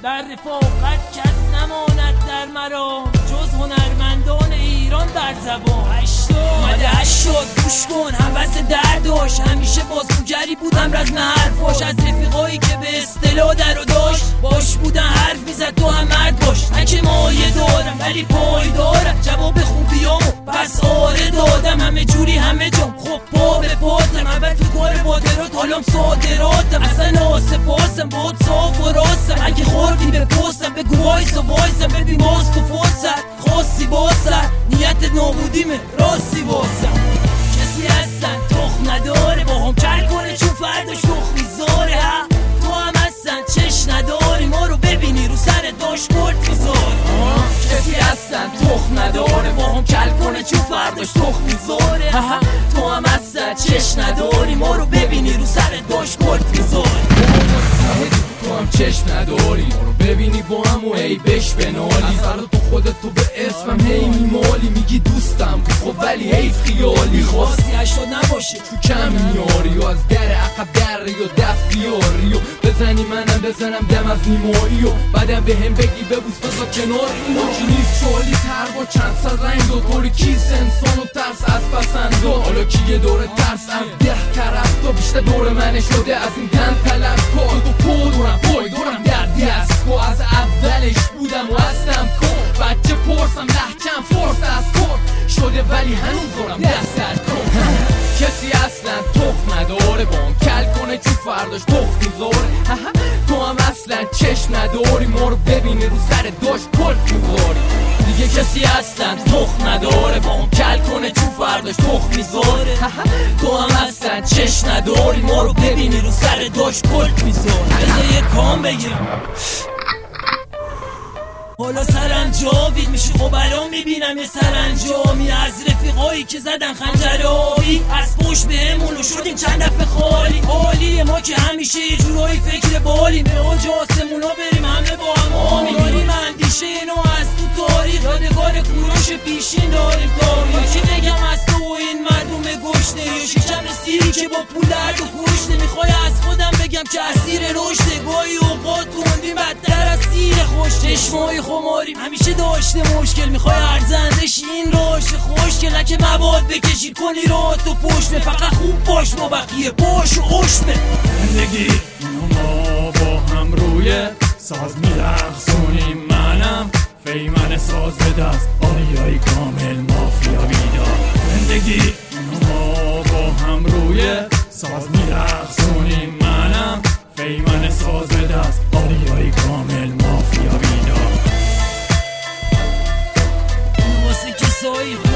در رفاقت کس نماند در مرا جز هنرمندان ایران در زبان. اومده هشت شد گوش کن هوس درداش، همیشه بازگوگری بودم رزم حرفاش، از رفیقایی که به اصطلاح در و داشت باش بودن حرف میزد تو هم مرد باش. من که مایه دارم ولی پای دارم، جواب خوبیامو پس آره دادم، همه جوری همه جام خب پا به پاتم، اول تو کار بادرات حالام صادراتم، اصلا آسپاسم باد صاف و راستم، اگه خوردی به پستم بگو وایسا وایسم، ببین باز تو فرصت خاصی باسد نیت نابودیمه راستی باسم. کسی هستن تخم نداره با هم کل کنه چون فرداش تخم میذاره، ها تو هم هستن چش نداری ما رو ببینی رو سر داشت کلت میذاره. کسی هستن تخم نداره با هم کل کنه چون فرداش تخم میذاره، ها تو هم هستن چش نداری ما رو ببینی رو سر داشت کلت میذاره. تو هم چشم نداری ما رو ببینی با هم و ای بش بنالی، سر تو خودت تو به اسمم هی میمالی، میگی دوستم خب ولی حیف خیالی، خواستی 80 نباشه تو کم میاری و از در عقب دری و دست بیاری و بزنی منم بزنم دم از نیمایی و بعدم به هم بگی ببوس بزا کنار اینو کی نیست چالی تر با چند سر رنگ و طوری کیس انسان و ترس از پسند و حالا کی یه دور ترس از 10 طرف تو بیشتر دور منه شده از این تن طلب کار تو پای دورم در دست و از اولش بودم و هستم کن بچه پرسم لحکم فرس از کن شده ولی هنوز دورم دست در کن. کسی اصلا تخم نداره با هم کل کنه چون فرداش تخم میذاره، تو هم اصلا چشم نداری ما رو ببینی رو سر داشت کلت میذاری. دیگه کسی اصلا تخم نداره با هم کل کنه چون فرداش تخم میذاره، تو هم اصلا چشم نداری ما رو ببینی رو سر داشت کلت میذاره. بذار یه کام بگیرم حالا سرانجامی میشه خب الان میبینم یه سرانجامی از رفیقایی که زدن خنجرابی از پشت بهمون و شدیم چند دفعه خالی. حالیه ما که همیشه یه جورایی فکر بالیم به اوج آسمونا بریم همه با هم آمین، داریم اندیشه نو از تو تاریخ یادگار کوروش پیشین داریم تاریخ. یکی بگم از تو و این مردم گشنه یا شکم سیری که با پول درد و کشته، میخوای از خودم بگم که اسیر رشده گاهی اوقات توندیم بدتر از سیر خوش چشمای خماریم همیشه داشته مشکل، میخوای ارزندش این راش خوشگل نکه مواد بکشی کنی را تو پشت فقط خوب باش با بقیه باش و عشمه. زندگی ما با هم روی ساز میرخصونیم منم فیمن ساز به دست آریای کامل مافیا بیدار. زندگی ما با هم روی ساز میرخصونیم منم فیمن ساز به دست آریای کامل مافیا بیدار. واسه کسایی